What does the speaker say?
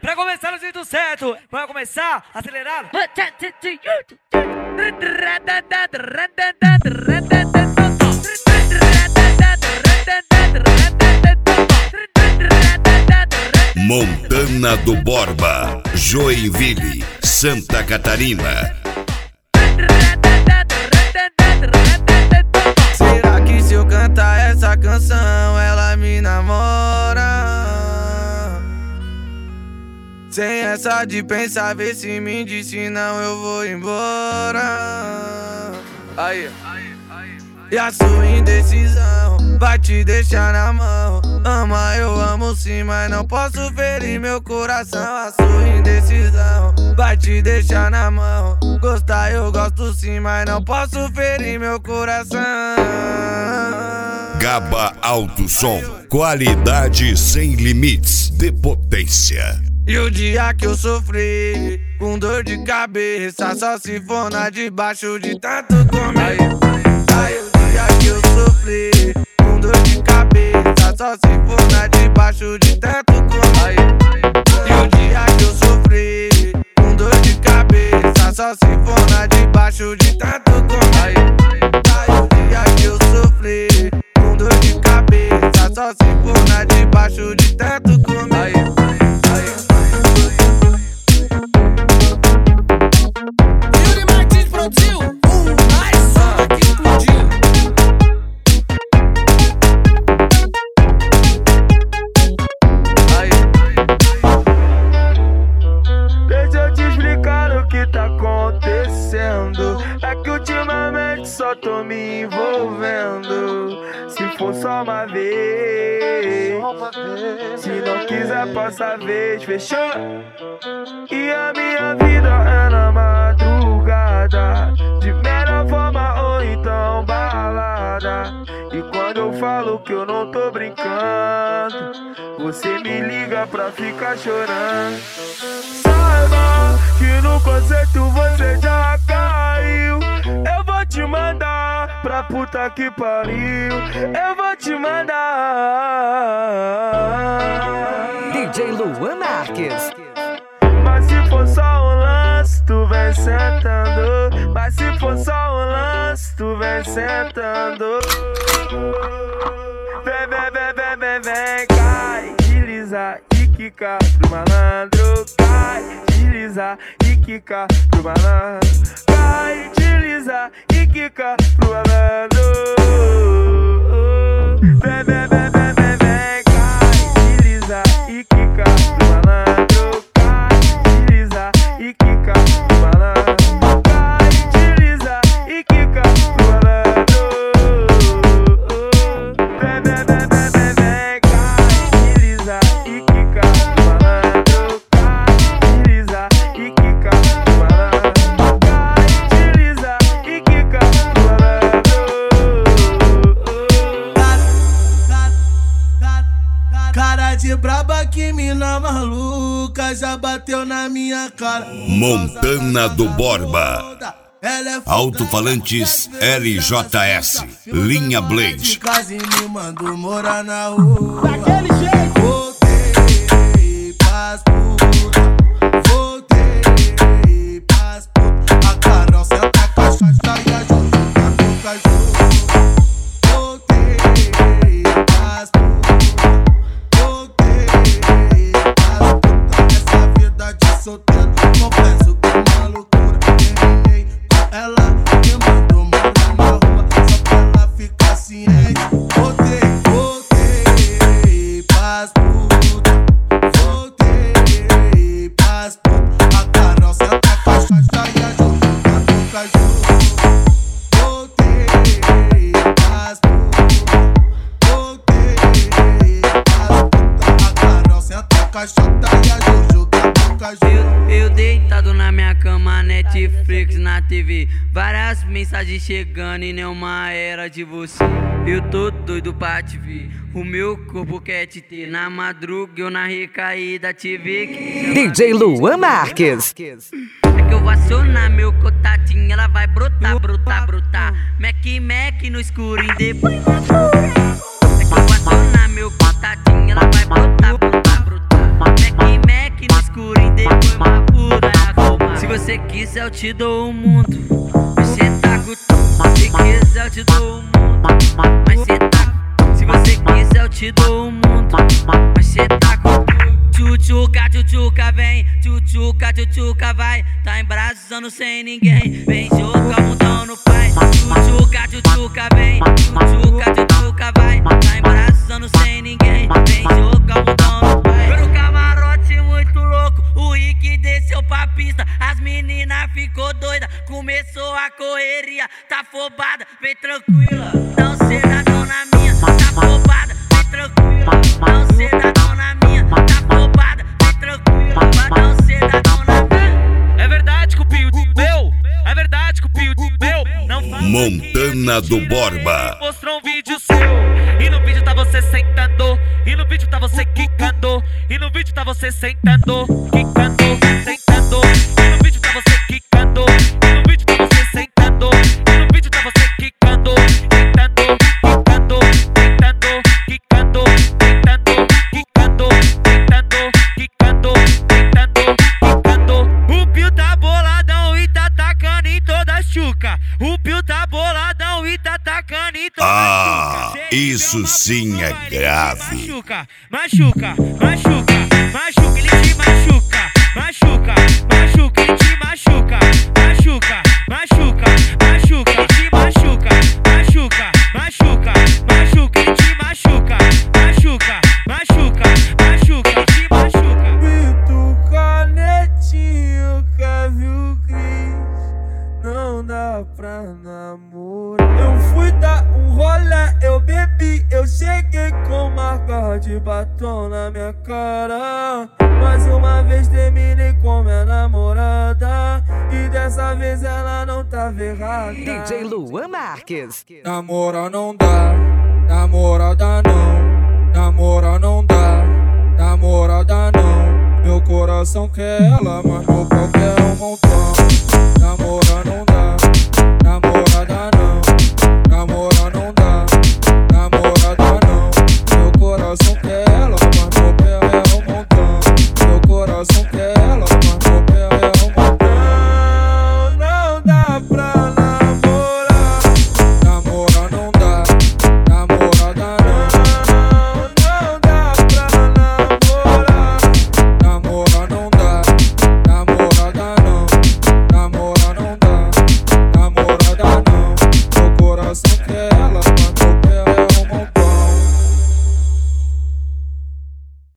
Pra começar no jeito certo, vai começar acelerado. Montana do Borba, Joinville, Santa Catarina. Será que se eu cantar essa canção ela me namora? Sem essa de pensar, vê se me diz, se não eu vou embora. Aí. E a sua indecisão vai te deixar na mão. Ama, eu amo sim, mas não posso ferir meu coração. A sua indecisão vai te deixar na mão. Gostar eu gosto sim, mas não posso ferir meu coração. Gaba Alto Som, qualidade sem limites de potência. E o dia que eu sofri com dor de cabeça, só se for na debaixo de tanto comer. Aí o dia que eu sofri com dor de cabeça, só se for na debaixo de tanto comer. E o dia que eu sofri com dor de cabeça, só se for na debaixo de tanto comer. Aí o dia que eu sofri com dor de cabeça, só se for na debaixo de tanto comer. É que ultimamente só tô me envolvendo. Se for só uma vez, se não quiser passa a vez, fechou? E a minha vida é na madrugada, de melhor forma ou então balada. E quando eu falo que eu não tô brincando, você me liga pra ficar chorando. Saiba que no conceito você já caiu. Eu vou te mandar pra puta que pariu. Eu vou te mandar. DJ Luan Marques. Mas se for só um lance, tu vem sentando. Mas se for só um lance, tu vem sentando. Vem, vem, vem, vem, vem, vem. Cai, desliza e quica pro malandro. Cai, desliza e quica pro malandro. Cai, desliza e quica pro malandro. Vem, vem, vem, vem, vem, vem. Cai, desliza e quica pro malandro. Cai, desliza e quica pro malandro. Cai, desliza e quica pro malandro. Vem, vem, vem, vem, vem, vem. Cai, desliza e quica pro malandro. Cai, desliza e quica pro malandro. Cai, desliza e quica pro malandro. Cara de braba, que mina maluca, já bateu na minha cara. Montana do Borba, alto-falantes LJS, linha Blade. Quase me mandou morar na rua. Daquele jeito. Voltei pras putas, voltei pras putas. A Carol senta a cachaça e a Jojo tá com cachorro. Voltei pras putas, voltei pras putas. Essa vida de solteiro, confesso que é uma loucura. Terminei com ela, me mandou morar na rua, só pra ela ficar ciente. Voltei pras putas, voltei pras putas. A Carol senta a cachaça e a Jojo tá com cachorro. Voltei pras putas, voltei pras putas. A Carol senta a cachaça e a Jojo tá com cachorro. Eu deitado na minha cama, Netflix na TV, várias mensagens chegando e nenhuma era de você. Eu tô doido pra te ver, o meu corpo quer te ter. Na madruga eu na recaída te ver que DJ Luan Marques. é que eu vou acionar meu contatinho, ela vai brotar, brotar, brotar. Mac, Mac no escuro e depois é que eu vou acionar meu contatinho, ela vai brotar, brotar, brotar. Mac, Mac no escuro quiser eu te dou o mundo, mas cê tá com tudo. Se quiser eu te dou o mundo, mas cê tá. Se você quiser eu te dou o mundo, mas cê tá com tudo. Tchutchuca, tchutchuca, vem, tchutchuca, tchutchuca, vai. Tá embraçando sem ninguém, vem jogar o mundão no pai. Tchutchuca, tchutchuca, vem, tchutchuca, tchutchuca, vai. Tá embraçando sem ninguém, vem jogar o mundão no pai. Foi no camarote muito louco, o Rick desceu pra pista. As meninas ficou doida, começou a correria. Tá afobada, vem tranquila, não cê dá dona minha. Tá afobada, vem tranquila, não cê dá dona minha. Tá afobada, vem tranquila, não cê dá dona minha. É verdade que o pio meu, é verdade que o pio meu não faz. Montana do Borba. Mostrou um vídeo seu, e no vídeo tá você sentando, e no vídeo tá você quicando, e no vídeo tá você sentando, quicando, sentando, e no vídeo tá você quicando, e no vídeo tá você sentando, e no vídeo tá você quicando, sentando, quicando, sentando, quicando, sentando, quicando, sentando, quicando, sentando, quicando. O pio tá boladão e tá tacando em toda a chuca. O pio tá boladão e tá tacando em toda a chuca. Isso sim é grave. Machuca, machuca, machuca, machuca, ele te machuca. Machuca, machuca, ele te machuca. Machuca, machuca, machuca, ele te machuca. Machuca, machuca, machuca, ele te machuca. Machuca, machuca, machuca, ele te machuca. Pito Canetinho, Kevin Cris, não dá pra namorar. Eu fui dar um rolê, eu bebi, eu cheguei com marca de batom na minha cara. Mais uma vez terminei com minha namorada, e dessa vez ela não tava errada. DJ Luan Marques. Namorar não dá, namorada não. Namorar não dá, namorada não. Meu coração quer ela, mas meu pau quer um montão.